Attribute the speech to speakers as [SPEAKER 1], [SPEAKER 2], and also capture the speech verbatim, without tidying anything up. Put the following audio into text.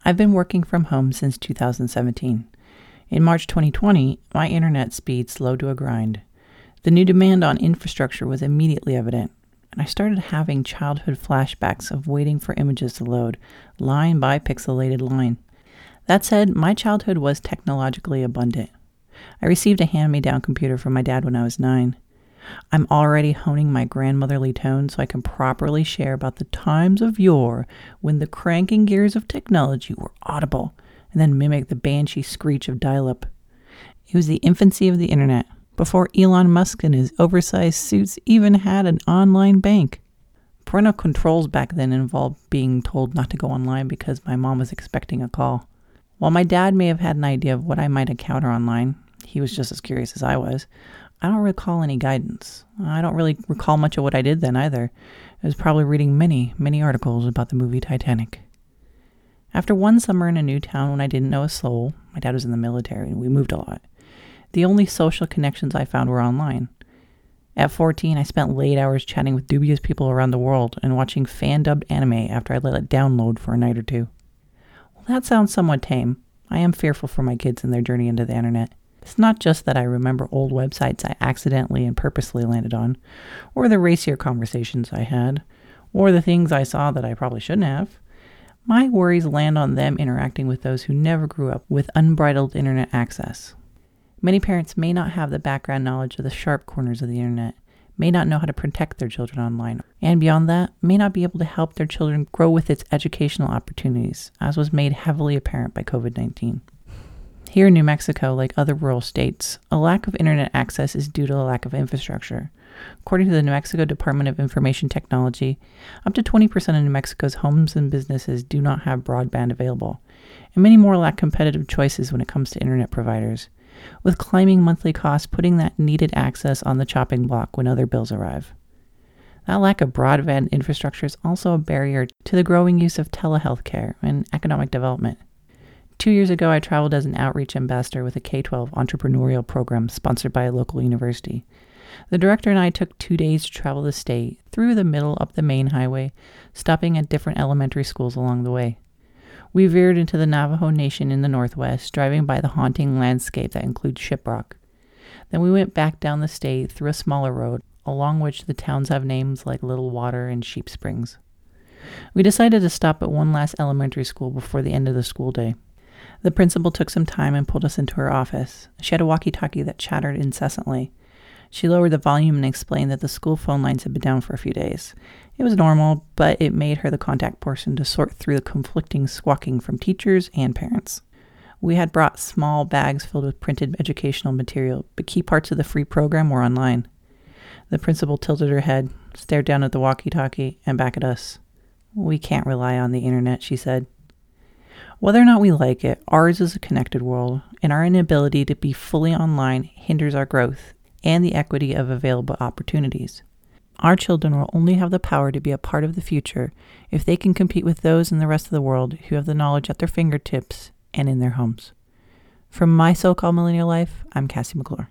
[SPEAKER 1] I've been working from home since two thousand seventeen. In March twenty twenty, my internet speed slowed to a grind. The new demand on infrastructure was immediately evident, and I started having childhood flashbacks of waiting for images to load, line by pixelated line. That said, my childhood was technologically abundant. I received a hand-me-down computer from my dad when I was nine. I'm already honing my grandmotherly tone so I can properly share about the times of yore when the cranking gears of technology were audible and then mimic the banshee screech of dial-up. It was the infancy of the internet, before Elon Musk and his oversized suits even had an online bank. Parental controls back then involved being told not to go online because my mom was expecting a call. While my dad may have had an idea of what I might encounter online, he was just as curious as I was. I don't recall any guidance. I don't really recall much of what I did then either. I was probably reading many, many articles about the movie Titanic. After one summer in a new town when I didn't know a soul, my dad was in the military and we moved a lot, the only social connections I found were online. At fourteen, I spent late hours chatting with dubious people around the world and watching fan-dubbed anime after I let it download for a night or two. Well, that sounds somewhat tame. I am fearful for my kids and their journey into the internet. It's not just that I remember old websites I accidentally and purposely landed on, or the racier conversations I had, or the things I saw that I probably shouldn't have. My worries land on them interacting with those who never grew up with unbridled internet access. Many parents may not have the background knowledge of the sharp corners of the internet, may not know how to protect their children online, and beyond that, may not be able to help their children grow with its educational opportunities, as was made heavily apparent by covid nineteen. Here in New Mexico, like other rural states, a lack of internet access is due to a lack of infrastructure. According to the New Mexico Department of Information Technology, up to twenty percent of New Mexico's homes and businesses do not have broadband available, and many more lack competitive choices when it comes to internet providers, with climbing monthly costs putting that needed access on the chopping block when other bills arrive. That lack of broadband infrastructure is also a barrier to the growing use of telehealth care and economic development. Two years ago, I traveled as an outreach ambassador with a K twelve entrepreneurial program sponsored by a local university. The director and I took two days to travel the state, through the middle up the main highway, stopping at different elementary schools along the way. We veered into the Navajo Nation in the northwest, driving by the haunting landscape that includes Shiprock. Then we went back down the state through a smaller road, along which the towns have names like Little Water and Sheep Springs. We decided to stop at one last elementary school before the end of the school day. The principal took some time and pulled us into her office. She had a walkie-talkie that chattered incessantly. She lowered the volume and explained that the school phone lines had been down for a few days. It was normal, but it made her the contact person to sort through the conflicting squawking from teachers and parents. We had brought small bags filled with printed educational material, but key parts of the free program were online. The principal tilted her head, stared down at the walkie-talkie, and back at us. "We can't rely on the internet," she said. Whether or not we like it, ours is a connected world, and our inability to be fully online hinders our growth and the equity of available opportunities. Our children will only have the power to be a part of the future if they can compete with those in the rest of the world who have the knowledge at their fingertips and in their homes. From my so-called millennial life, I'm Cassie McClure.